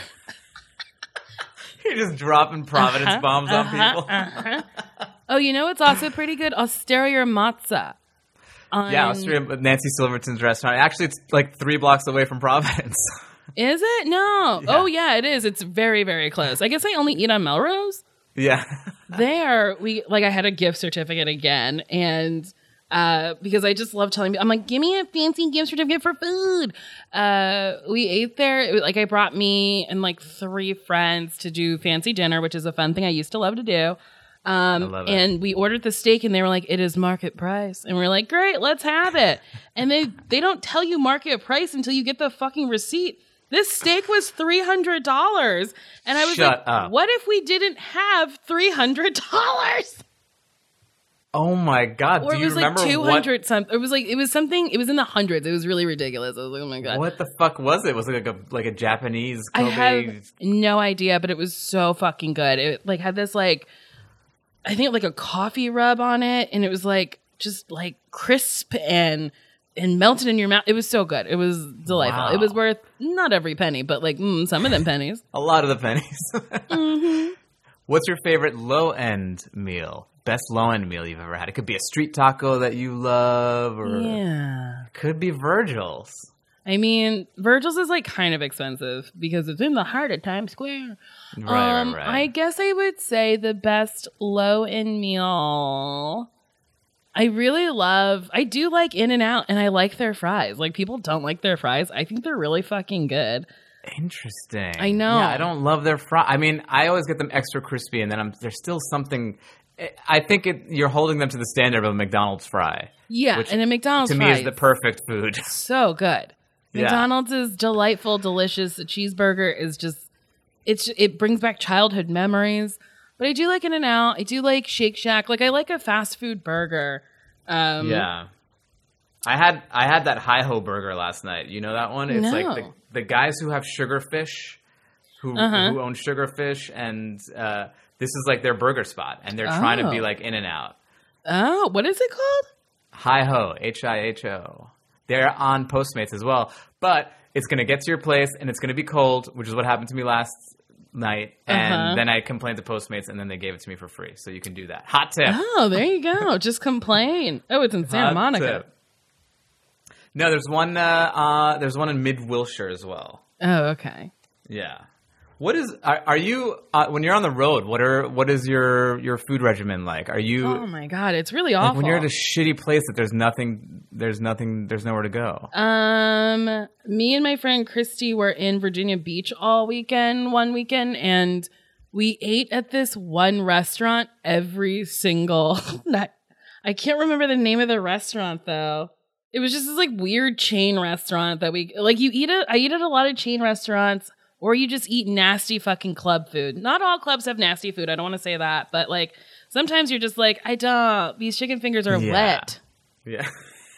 You're just dropping Providence uh-huh, bombs uh-huh, on people. uh-huh. Oh, you know what's also pretty good? Osteria Matza. On... Yeah, Austria, Nancy Silverton's restaurant. Actually, it's like three blocks away from Providence. Is it? No. Yeah. Oh, yeah, it is. It's very, very close. I guess I only eat on Melrose. Yeah. There, we like I had a gift certificate again, and uh, because I just love telling people, I'm like, give me a fancy gift certificate for food. Uh, we ate there. It was, like I brought me and like three friends to do fancy dinner, which is a fun thing I used to love to do. Um, and we ordered the steak and they were like, it is market price. And we're like, great, let's have it. And they, they don't tell you market price until you get the fucking receipt. This steak was three hundred dollars. And I was Shut like, up. What if we didn't have three hundred dollars? Oh my God. Or Do it you was like remember two hundred what? something. It was like, it was something, it was in the hundreds. It was really ridiculous. I was like, oh my God. What the fuck was it? Was it like a, like a Japanese Kobe? I have no idea, but it was so fucking good. It like had this like, I think like a coffee rub on it, and it was like just like crisp and and melted in your mouth. It was so good. It was delightful. Wow. It was worth not every penny, but like mm, some of them pennies. A lot of the pennies. mm-hmm. What's your favorite low end meal? Best low end meal you've ever had? It could be a street taco that you love, or yeah, it could be Virgil's. I mean, Virgil's is like kind of expensive because it's in the heart of Times Square. Right, um, right, right. I guess I would say the best low-end meal. I really love, I do like In-N-Out, and I like their fries. Like, people don't like their fries. I think they're really fucking good. Interesting. I know. Yeah, I don't love their fries. I mean, I always get them extra crispy, and then I'm, there's still something. I think it, you're holding them to the standard of a McDonald's fry. Yeah, which and a McDonald's to fry me is the perfect food. So good. Yeah. McDonald's is delightful, delicious. The cheeseburger is just, it's it brings back childhood memories. But I do like In-N-Out. I do like Shake Shack. Like, I like a fast food burger. Um, yeah. I had I had that Hi-Ho burger last night. You know that one? It's No. like the, the guys who have Sugarfish, who Uh-huh. who own Sugarfish, and uh, this is like their burger spot, and they're trying to be Oh. like In-N-Out. Oh, what is it called? Hi-Ho, H I H O. They're on Postmates as well, but it's going to get to your place, and it's going to be cold, which is what happened to me last night, and Uh-huh. then I complained to Postmates, and then they gave it to me for free, so you can do that. Hot tip. Oh, there you go. Just complain. Oh, it's in Santa Hot Monica. tip. No, there's one. Uh, uh, there's one in Mid Wilshire as well. Oh, okay. Yeah. What is? Are, are you uh, when you're on the road? What are? What is your your food regimen like? Are you? Oh my God, it's really like awful. when you're at a shitty place that there's nothing, there's nothing, there's nowhere to go. Um, me and my friend Christy were in Virginia Beach all weekend, one weekend, and we ate at this one restaurant every single night. I can't remember the name of the restaurant though. It was just this like weird chain restaurant that we like. You eat it. I eat at a lot of chain restaurants, or you just eat nasty fucking club food. Not all clubs have nasty food. I don't want to say that, but like sometimes you're just like, I don't. These chicken fingers are Yeah. wet. Yeah.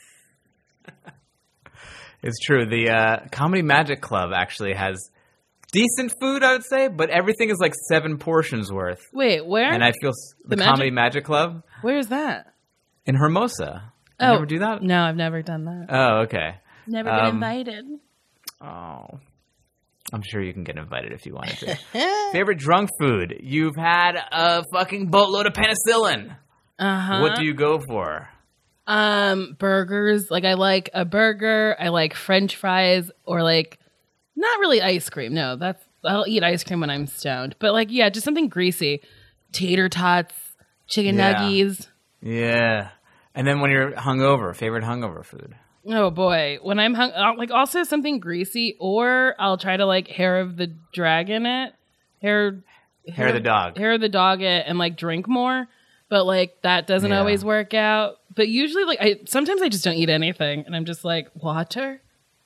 It's true. The uh, Comedy Magic Club actually has decent food, I would say, but everything is like seven portions worth. Wait, where? And I feel s- the, The Magic- Comedy Magic Club Where is that? in Hermosa. You Oh, never do that? No, I've never done that. Oh, okay. Never been Um, invited. Oh, I'm sure you can get invited if you wanted to. Favorite drunk food? You've had a fucking boatload of penicillin. Uh-huh. What do you go for? Um, burgers. Like I like a burger. I like French fries, or like not really ice cream. No, that's I'll eat ice cream when I'm stoned. But like, yeah, just something greasy. Tater tots, chicken Yeah. nuggies. Yeah. And then when you're hungover, favorite hungover food? Oh boy, when I'm hung, uh, like also something greasy, or I'll try to like hair of the dragon it, hair, Hair of the dog. hair of the dog it, and like drink more. But like that doesn't Yeah. always work out. But usually, like, I sometimes I just don't eat anything, and I'm just like, water?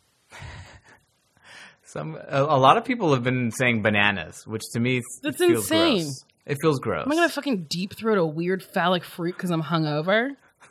Some a, a lot of people have been saying bananas, which to me That's it feels insane. gross. It feels gross. Am I gonna fucking deep throat a weird phallic fruit because I'm hungover?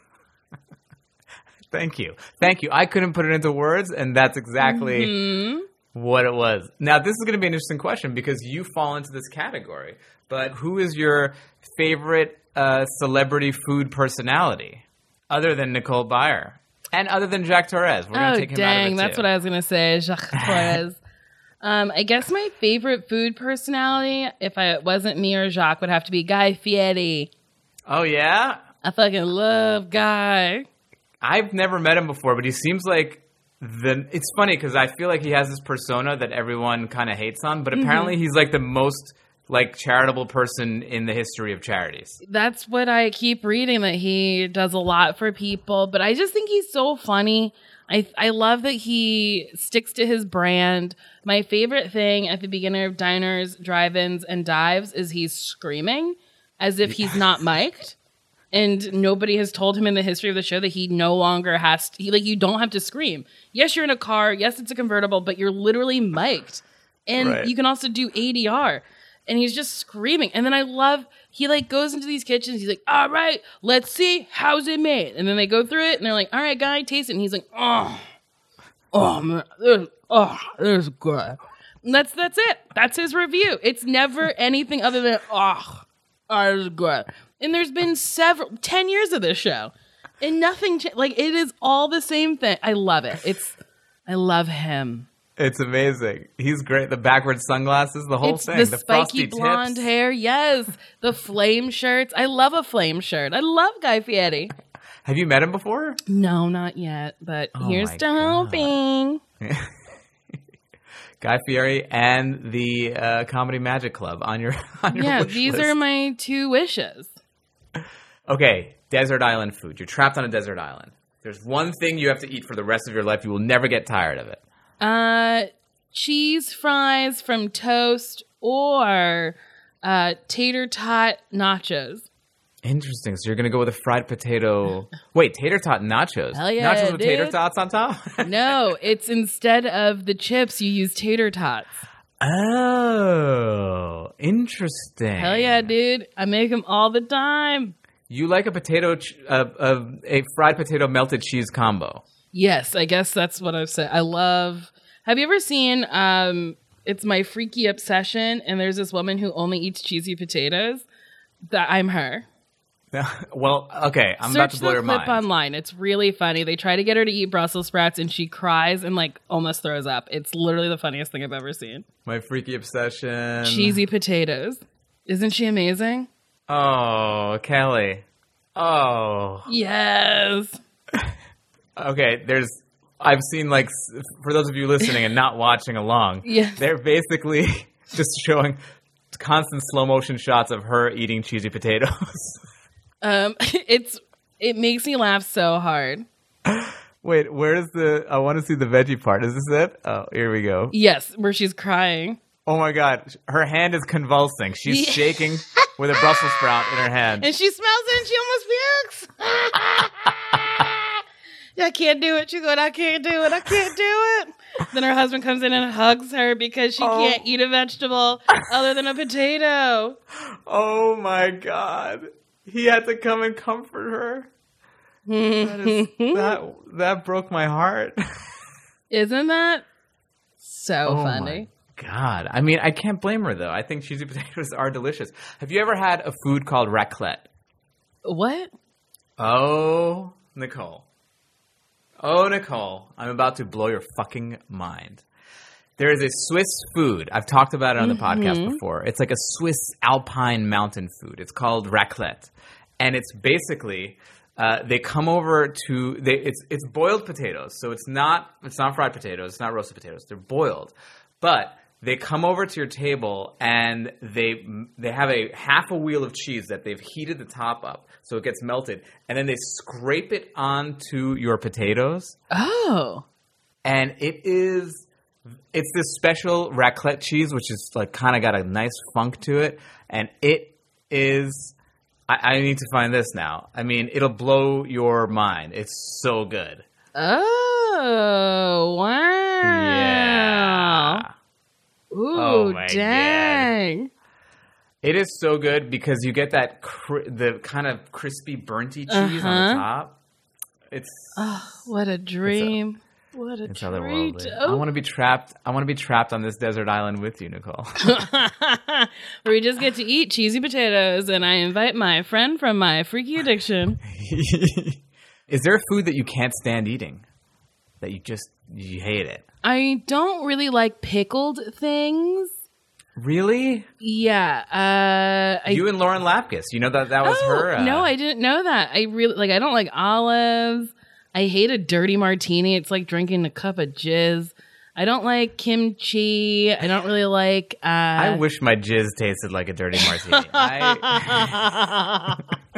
Thank you. Thank you. I couldn't put it into words, and that's exactly Mm-hmm. what it was. Now, this is going to be an interesting question because you fall into this category. But who is your favorite uh, celebrity food personality other than Nicole Byer? And other than Jacques Torres? We're going Oh, to take him dang. out of it, That's too. what I was going to say. Jacques Torres. um, I guess my favorite food personality, if I, it wasn't me or Jacques, would have to be Guy Fieri. Oh, yeah? I fucking love Guy. I've never met him before, but he seems like the. It's funny because I feel like he has this persona that everyone kind of hates on, but apparently he's like the most like charitable person in the history of charities. That's what I keep reading, that he does a lot for people. But I just think he's so funny. I I love that he sticks to his brand. My favorite thing at the beginning of diners, drive-ins, and dives is he's screaming as if he's not mic'd. And nobody has told him in the history of the show that he no longer has to, he, like, you don't have to scream. Yes, you're in a car. Yes, it's a convertible, but you're literally mic'd. And Right. you can also do A D R. And he's just screaming. And then I love, he like goes into these kitchens. He's like, all right, let's see. How's it made? And then they go through it and they're like, all right, guy, taste it. And he's like, oh, oh, man, this, oh, this is good. And that's, that's it. That's his review. It's never anything other than, oh, oh, this is good. And there's been several, ten years of this show. And nothing, cha- like, it is all the same thing. I love it. It's, I love him. It's amazing. He's great. The backwards sunglasses, the whole It's thing. the The, spiky frosty blonde tips. hair. Yes. The flame shirts. I love a flame shirt. I love Guy Fieri. Have you met him before? No, not yet. But Oh here's my to God. hoping. Guy Fieri and the uh, Comedy Magic Club on your on your Yeah, wish these list. are my two wishes. Okay, desert island food. You're trapped on a desert island. There's one thing you have to eat for the rest of your life. You will never get tired of it. Uh, cheese fries from Toast or uh, tater tot nachos. Interesting. So you're gonna go with a fried potato. Wait, tater tot nachos. Hell yeah, nachos with tater dude. tots on top. No, it's instead of the chips, you use tater tots. Oh, interesting. Hell yeah, dude. I make them all the time. You like a potato, ch- uh, uh, a fried potato melted cheese combo. Yes, I guess that's what I've said. I love. Have you ever seen? Um, it's My Freaky Obsession, and there's this woman who only eats cheesy potatoes. That I'm her. Well, okay, I'm about Search to blow the your clip mind. online. It's really funny. They try to get her to eat Brussels sprouts, and she cries and like almost throws up. It's literally the funniest thing I've ever seen. My freaky obsession. Cheesy potatoes. Isn't she amazing? Oh, Kelly. Oh. Yes. Okay, there's. I've seen like s- for those of you listening and not watching along. Yes. They're basically just showing constant slow motion shots of her eating cheesy potatoes. Um, it's it makes me laugh so hard. Wait, where's the? I want to see the veggie part. Is this it? Oh, here we go. Yes, where she's crying. Oh my God, her hand is convulsing. She's Yeah. shaking with a Brussels sprout in her hand. And she smells it and she almost pukes. I can't do it. She's going, I can't do it. I can't do it. Then her husband comes in and hugs her because she Oh. can't eat a vegetable other than a potato. Oh my God, he had to come and comfort her. That is, that that broke my heart. Isn't that so Oh funny? my God, I mean, I can't blame her though. I think cheesy potatoes are delicious. Have you ever had a food called raclette? What? Oh, Nicole. Oh, Nicole, I'm about to blow your fucking mind. There is a Swiss food. I've talked about it on the podcast before. It's like a Swiss alpine mountain food. It's called raclette. And it's basically, uh, they come over to, they, it's it's boiled potatoes. So it's not it's not fried potatoes. It's not roasted potatoes. They're boiled. But they come over to your table and they they have a half a wheel of cheese that they've heated the top up so it gets melted, and then they scrape it onto your potatoes, Oh. and it is it's this special raclette cheese which is like kind of got a nice funk to it, and it is I, I need to find this now. I mean, it'll blow your mind. It's so good. Oh, wow. Yeah. Ooh, Oh, my dang. It is so good because you get that cri- the kind of crispy, burnty cheese on the top. It's Oh, what a dream. What a it's treat. otherworldly. I Oh. want to be trapped. I want to be trapped on this desert island with you, Nicole. Where we just get to eat cheesy potatoes, and I invite my friend from my freaky addiction. Is there a food that you can't stand eating? That you just you hate it? I don't really like pickled things. Really? Yeah. Uh, I, You and Lauren Lapkus. You know that that was oh, her. Uh, no, I didn't know that. I really like. I don't like olives. I hate a dirty martini. It's like drinking a cup of jizz. I don't like kimchi. I don't really like. Uh, I wish my jizz tasted like a dirty martini. I,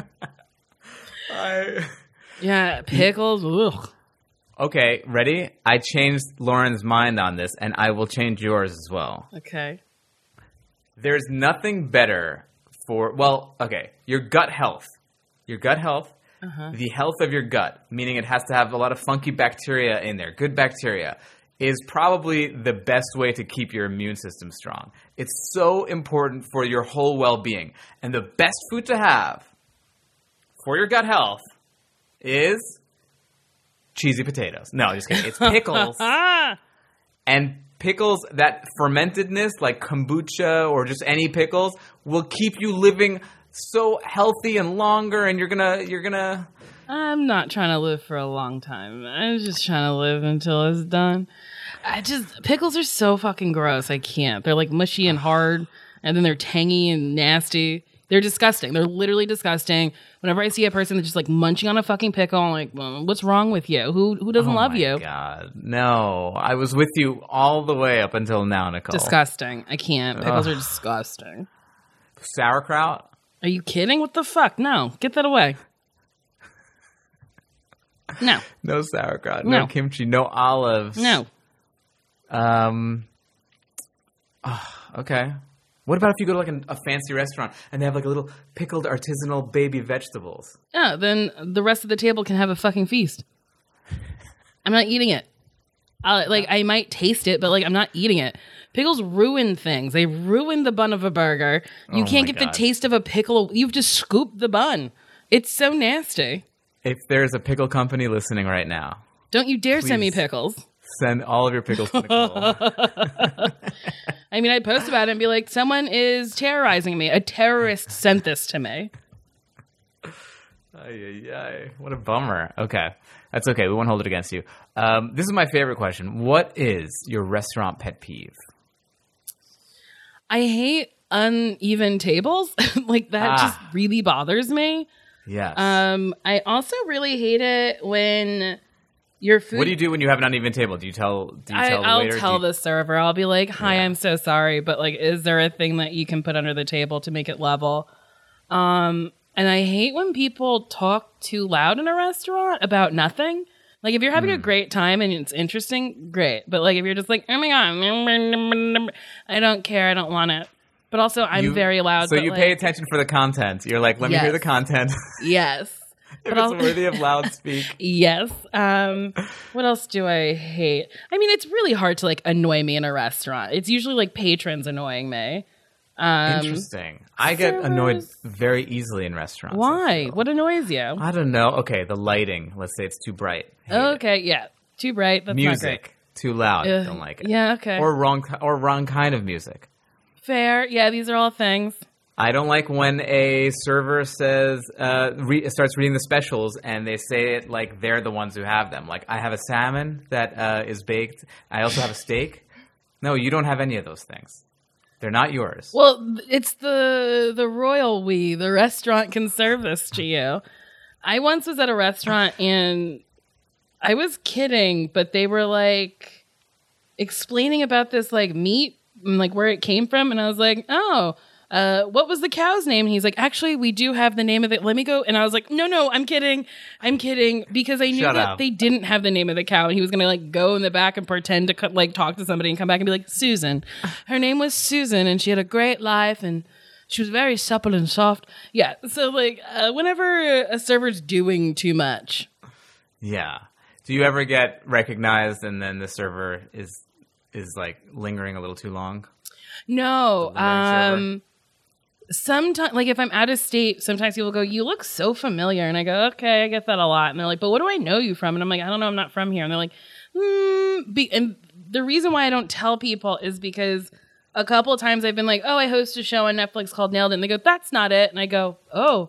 I, yeah, pickles. Ugh. okay, ready? I changed Lauren's mind on this, and I will change yours as well. Okay. There's nothing better for, well, okay, your gut health. Your gut health, uh-huh. The health of your gut, meaning it has to have a lot of funky bacteria in there, good bacteria, is probably the best way to keep your immune system strong. It's so important for your whole well-being. And the best food to have for your gut health is cheesy potatoes. No, just kidding. It's pickles. And pickles, that fermentedness, like kombucha or just any pickles, will keep you living so healthy and longer, and you're gonna, you're gonna... I'm not trying to live for a long time. I'm just trying to live until it's done. I just, pickles are so fucking gross. I can't. They're like mushy and hard, and then they're tangy and nasty. They're disgusting. They're literally disgusting. Whenever I see a person that's just like munching on a fucking pickle, I'm like, well, what's wrong with you? Who who doesn't oh love my you? God, no! I was with you all the way up until now, Nicole. Disgusting. I can't. Pickles Ugh. are disgusting. Sauerkraut. Are you kidding? What the fuck? No. Get that away. No. No sauerkraut. No, No. kimchi. No olives. No. Um. oh, okay. What about if you go to like an, a fancy restaurant and they have like a little pickled artisanal baby vegetables? Yeah, then the rest of the table can have a fucking feast. I'm not eating it. I'll, like, I might taste it, but like, I'm not eating it. Pickles ruin things. They ruin the bun of a burger. You Oh can't my get God. the taste of a pickle. You've just scooped the bun. It's so nasty. If there's a pickle company listening right now, Don't you dare send me Please. pickles. send all of your pickles to Nicole. I mean, I'd post about it and be like, someone is terrorizing me. A terrorist sent this to me. Ay, ay, ay. What a bummer. Okay. That's okay. We won't hold it against you. Um, this is my favorite question. What is your restaurant pet peeve? I hate uneven tables. Like, that Ah. just really bothers me. Yes. Um, I also really hate it when your food. what do you do when you have an uneven table? Do you tell, do you I, tell the I'll waiter? tell do you, the server. I'll be like, "Hi, Yeah. I'm so sorry, but like, is there a thing that you can put under the table to make it level?" Um, and I hate when people talk too loud in a restaurant about nothing. Like, if you're having a Hmm. great time and it's interesting, great. But like, if you're just like, "Oh my god," I don't care. I don't want it. But also, I'm you- very loud. So but, you like, pay attention for the content. You're like, let me hear Yes. the content. Yes. if But it's I'll- worthy of loud speak. Yes. Um, what else do I hate? I mean, it's really hard to like annoy me in a restaurant. It's usually like patrons annoying me. Um, Interesting. I get annoyed servers- very easily in restaurants. I why? feel. What annoys you? I don't know. Okay, the lighting. Let's say it's too bright. Hate it. Okay, yeah. Too bright. That's not Music. Too loud. great. Ugh, Don't like it. Yeah, okay. Or wrong ki- or wrong kind of music. Fair. Yeah, these are all things. I don't like when a server says uh, re- starts reading the specials and they say it like they're the ones who have them. Like, I have a salmon that uh, is baked. I also have a steak. No, you don't have any of those things. They're not yours. Well, it's the the royal we. The restaurant can serve this to you. I once was at a restaurant and I was kidding, but they were like explaining about this like meat and like where it came from, and I was like, oh. Uh, what was the cow's name? And he's like, actually, we do have the name of it. Let me go. And I was like, no, no, I'm kidding. I'm kidding. Because I knew Shut that up. they didn't have the name of the cow. And he was going to like go in the back and pretend to co- like talk to somebody and come back and be like, Susan. Her name was Susan and she had a great life and she was very supple and soft. Yeah. So like uh, whenever a server's doing too much. Yeah. Do you ever get recognized and then the server is is like lingering a little too long? No. The lingering server? Um, sometimes, like if I'm out of state, sometimes people go, "You look so familiar," and I go, "Okay, I get that a lot." And they're like, "But what do I know you from?" And I'm like, "I don't know. I'm not from here." And they're like, "Hmm." Be-. And the reason why I don't tell people is because a couple of times I've been like, "Oh, I host a show on Netflix called Nailed It," and they go, "That's not it." And I go, "Oh,"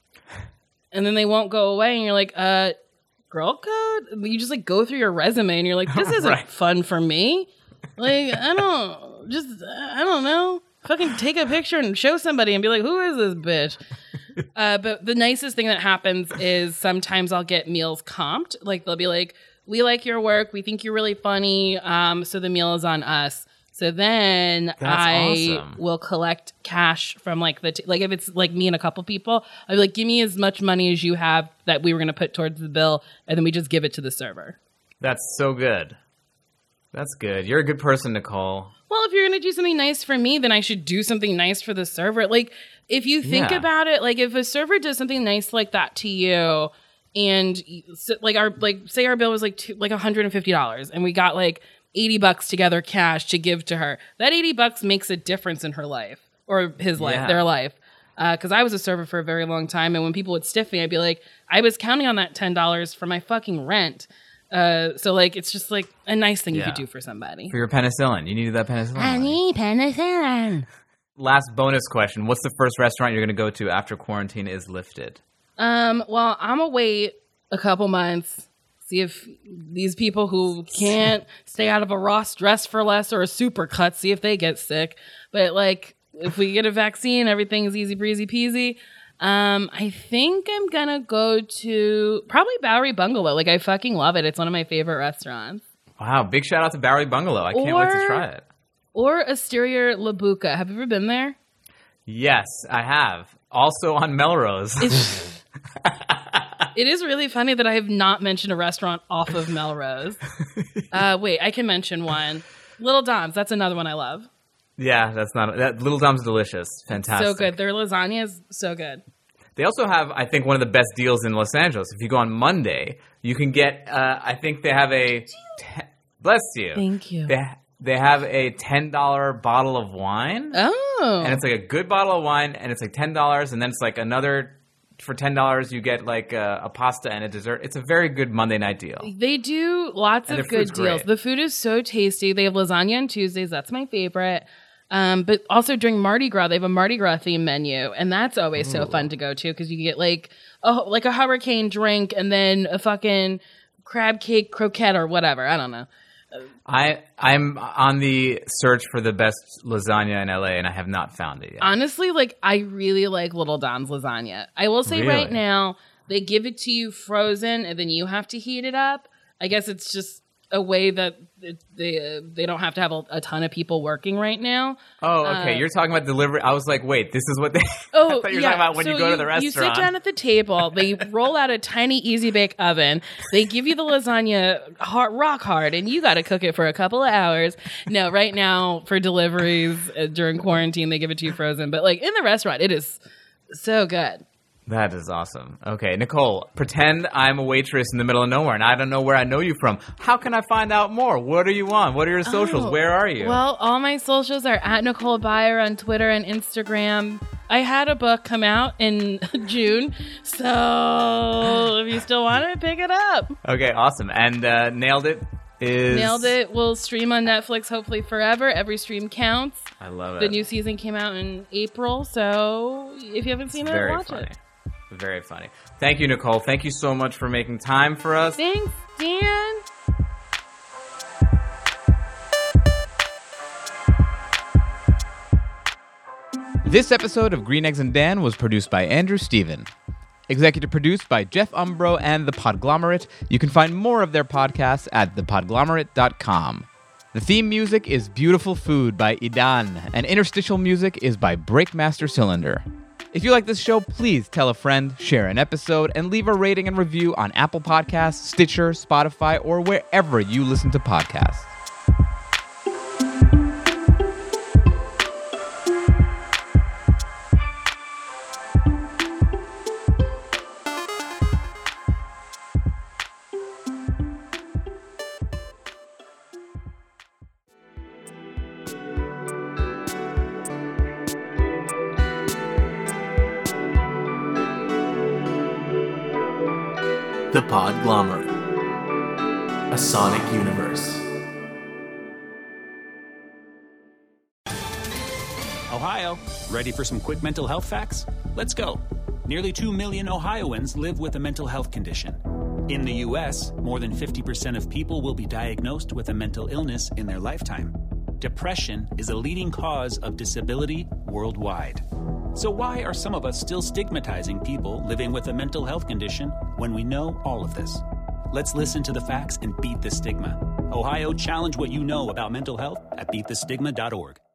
and then they won't go away, and you're like, "Uh, girl code?" You just like go through your resume, and you're like, "This isn't Right. fun for me." Like I don't just I don't know. Fucking take a picture and show somebody and be like, who is this bitch? uh, but the nicest thing that happens is sometimes I'll get meals comped. Like they'll be like, we like your work. We think you're really funny. Um, so the meal is on us. So then That's I awesome. will collect cash from like the, t- like if it's like me and a couple people, I'll be like, give me as much money as you have that we were going to put towards the bill. And then we just give it to the server. That's so good. That's good. You're a good person, Nicole. Well, if you're going to do something nice for me, then I should do something nice for the server. Like, if you think Yeah. about it, like, if a server does something nice like that to you, and, so, like, our, like, say our bill was, like, two, like one hundred fifty dollars, and we got, like, eighty bucks together cash to give to her, that eighty bucks makes a difference in her life, or his life, Yeah. their life. Because uh, I was a server for a very long time, and when people would stiff me, I'd be like, I was counting on that ten dollars for my fucking rent. Uh, so like it's just like a nice thing you Yeah. could do for somebody. For your penicillin. You needed that penicillin. I need penicillin. Last bonus question. What's the first restaurant you're going to go to after quarantine is lifted? Um, well, I'm gonna wait a couple months, see if these people who can't stay out of a Ross Dress for Less or a Supercut, see if they get sick. But like, if we get a vaccine, everything's easy breezy peasy. Um, I think I'm gonna go to probably Bowery Bungalow. Like, I fucking love it. It's one of my favorite restaurants. Wow. Big shout out to Bowery Bungalow. I can't wait to Or- try it. Or Asteria Labuca. Have you ever been there? Yes, I have. Also on Melrose. It's, it is really funny that I have not mentioned a restaurant off of Melrose. Uh, wait, I can mention one. Little Dom's. That's another one I love. Yeah, that's not that. Little Dom's delicious, fantastic. So good. Their lasagna is so good. They also have, I think, one of the best deals in Los Angeles. If you go on Monday, you can get. Uh, I think they have a. Te- bless you. Thank you. They they have a ten dollar bottle of wine, Oh. and it's like a good bottle of wine, and it's like ten dollars, and then it's like another. For ten dollars, you get like a, a pasta and a dessert. It's a very good Monday night deal. They do lots And of their food's good deals. great. The food is so tasty. They have lasagna on Tuesdays. That's my favorite. Um, but also during Mardi Gras, they have a Mardi Gras themed menu, and that's always so fun to go to because you get like a like a hurricane drink and then a fucking crab cake croquette or whatever. I don't know. I I'm on the search for the best lasagna in L A, and I have not found it yet. Honestly, like I really like Little Dom's lasagna. I will say right Really? now, they give it to you frozen, and then you have to heat it up. I guess it's just a way that it, they uh, they don't have to have a, a ton of people working right now. Oh, okay. Uh, You're talking about delivery. I was like, wait, this is what they. Oh, I thought you were yeah. talking about when So you go to the restaurant. You sit down at the table. They roll out a tiny Easy Bake oven. They give you the lasagna hard, rock hard, and you got to cook it for a couple of hours. No, right now for deliveries uh, during quarantine, they give it to you frozen. But like in the restaurant, it is so good. That is awesome. Okay, Nicole, pretend I'm a waitress in the middle of nowhere, and I don't know where I know you from. How can I find out more? What are you on? What are your socials? Oh, Where are you? Well, all my socials are at Nicole Byer on Twitter and Instagram. I had a book come out in June, so if you still want it, pick it up. Okay, awesome. And uh, Nailed It is... Nailed It will stream on Netflix hopefully forever. Every stream counts. I love it. The new season came out in April, so if you haven't seen it, Very watch funny. it. Very funny. Thank you, Nicole. Thank you so much for making time for us. Thanks, Dan. This episode of Green Eggs and Dan was produced by Andrew Steven. Executive produced by Jeff Umbro and The Podglomerate. You can find more of their podcasts at the podglomerate dot com. The theme music is Beautiful Food by Idan, and interstitial music is by Breakmaster Cylinder. If you like this show, please tell a friend, share an episode, and leave a rating and review on Apple Podcasts, Stitcher, Spotify, or wherever you listen to podcasts. The Podglomerate. A Sonic Universe. Ohio, ready for some quick mental health facts? Let's go. Nearly two million Ohioans live with a mental health condition. In the U S, more than fifty percent of people will be diagnosed with a mental illness in their lifetime. Depression is a leading cause of disability worldwide. So why are some of us still stigmatizing people living with a mental health condition when we know all of this? Let's listen to the facts and beat the stigma. Ohio, challenge what you know about mental health at beat the stigma dot org.